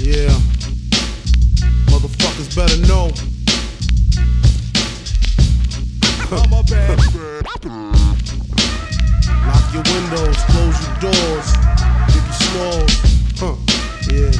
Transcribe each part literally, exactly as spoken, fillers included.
Yeah. Motherfuckers better know. I'm a bad Lock your windows, close your doors. Biggie Smalls. Huh. Yeah.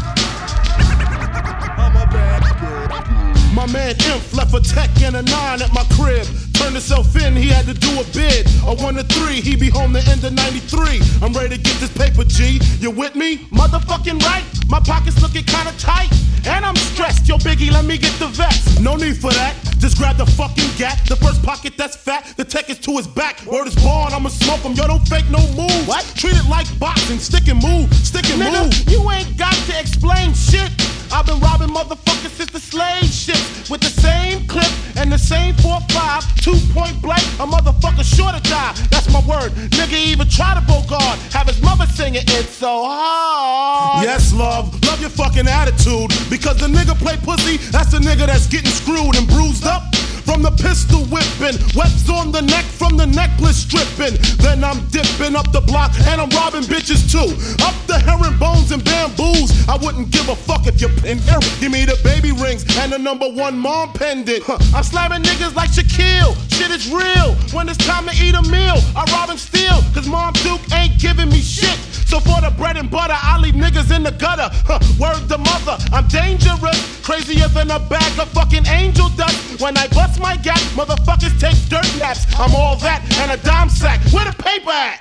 I'm a bad My man Imp left a tech and a nine at my crib. Turned himself in, he had to do a bid. A one to three, he be home the end of ninety-three. I'm ready to get this paper, G. You with me? Motherfucking right. My pockets looking kinda tight. And I'm stressed. Yo, Biggie, let me get the vest. No need for that. Just grab the fucking gat. The first pocket that's fat. The tech is to his back. Word is born, I'ma smoke him. Yo, don't fake no move. What? Treat it like boxing. Stick and move. Stick and Nigga, move. You ain't got to explain shit. I've been robbing motherfuckers since the slave shit. With the same clip and the same four five. Two point blank. A motherfucker sure to die. That's my word. Nigga even try to bogart. Have his mother singing It's So Hard. Yes, love. Love your fucking attitude. Because the nigga play pussy, that's the nigga that's getting screwed and bruised up. From the pistol whipping, webs on the neck from the necklace stripping. Then I'm dipping up the block and I'm robbing bitches too. Up the herringbones and bamboos. I wouldn't give a fuck if you're in here. Give me the baby rings and the number one mom pendant. Huh. I'm slamming niggas like Shaquille. Shit is real. When it's time to eat a meal, I rob and steal. Cause Mom Duke ain't giving me shit. So for the bread and butter, I leave niggas in the gutter. Huh. Word to mother, I'm dangerous. Crazier than a bag of fucking angel dust. When I bust my gap, motherfuckers take dirt naps. I'm all that and a dime sack. Where the paper at?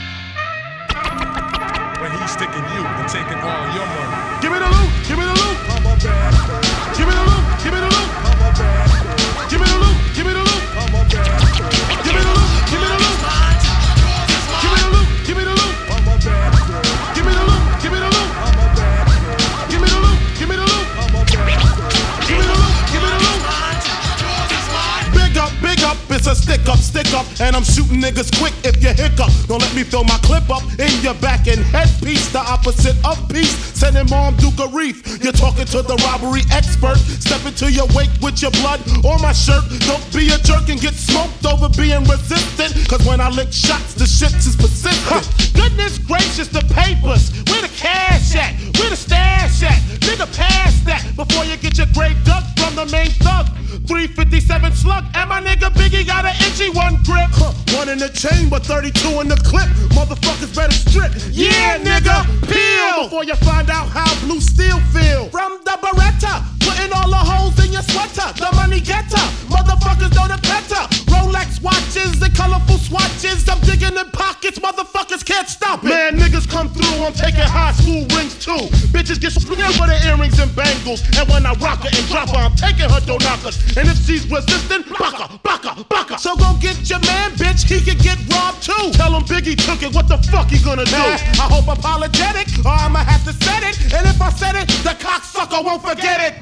When he's sticking you and taking all your money. Give me the loot, give me the loot. I'm a bad girl. Give me the loot, give me the loot. I'm a bad girl. Give me the loot, give me the loot. I'm a bad girl. Give me the loot, give me the loot. Give me the loot, give me the loot. I'm a bad girl. Give me the loot, give me the loot. I'm a bad girl. Give me the loot, give me the loot. I'm a bad girl. Give me the loot, give me the loot. Big up, big up, it's a stick up, stick up, and I'm shooting niggas quick if you hiccup. Don't let me fill my clip up in your back and headpiece, the opposite of peace. Sending Mom Duke a reef. You're talking to the robbery expert. Step into your wake with your blood on my shirt. Don't be a jerk and get smoked over being resistant. Cause when I lick shots, the shit is persistent. Huh. Goodness gracious, the papers. Where the cash at? Where the stash at? Nigga, pass that before you get your grave dug from the main thug. three fifty-seven slug, and my nigga Biggie got an itchy one grip. Huh. One in the chamber, thirty-two in the clip. Motherfuckers better strip. Yeah, nigga, peel before you find out how blue steel feel. From the Beretta, putting all the holes in your sweater. The money getter, motherfuckers know the better. Rolex watches and colorful swatches. I'm digging in pockets, motherfuckers can't stop it. Man, niggas come through, I'm taking high school rings too. Bitches get split for the earrings and bangles. And when I rock her and drop her, I'm taking her knockers. And if she's resistant, baka, baka, baka. So go get your man, bitch, he can get robbed too. Tell him Biggie took it, what the fuck he gonna do? Nah, I hope apologetic, or I'ma have to set it. And if I said it, the cocksucker won't forget it.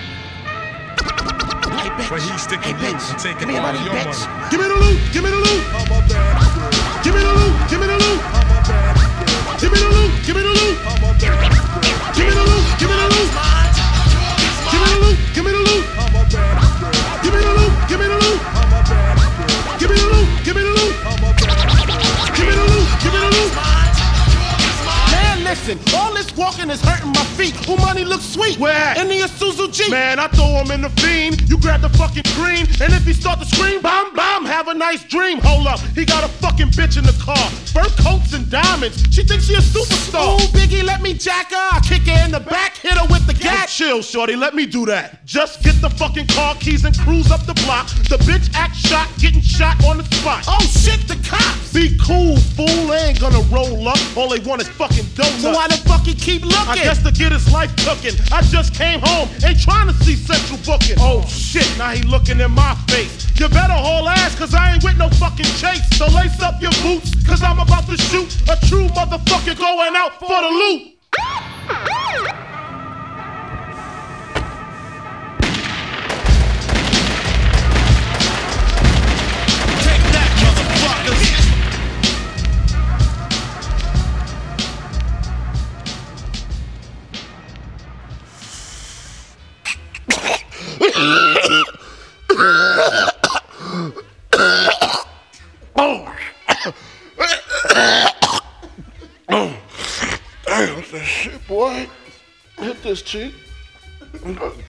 Hey, but he's sticking hey, you and taking all money, your bitch. Money. Give me the loot, give me the loot. I'm a bad girl. Give me the loot, give me the loot. I'm a bad girl. Give me the loot, give me the loot. I'm a bad girl. Give me the loot, give me the loot. Give me the loot, give me the loot. I'm a bad girl. Give me the loot, give me the loot. I'm a bad girl. Give me the loot, give me the loot. I'm a bad girl. Give me the loot, give me the loot. Man, listen, all this walking is hurting my feet. Who money looks sweet? Where? In the Isuzu Jeep. Man, I throw him in the fiend. You grab the fucking green, and if he start to scream, bomb, bomb, have a nice dream. Hold up, he got a fucking bitch in the car. Fur coats and diamonds. She thinks she a superstar. Ooh, Biggie, let me jack her. I kick her in the back, hit her with the gat. Chill, shorty, let me do that. Just get the fucking car keys and cruise up the block. The bitch act shot, getting shot on the spot. Oh shit, the cops. Be cool, fool. They ain't gonna roll up. All they want is fucking donuts. So why the fuck he keep looking? I guess to get his life cooking. I just came home, ain't trying to see Central booking. Oh shit, now he looking in my face. You better haul ass, cause I ain't with no fucking chase. So lace up your boots, cause I'm about to shoot a true motherfucker going out for the loot. Take that, motherfuckers. Oh. Oh. Damn, what's that shit, boy? Hit this cheek.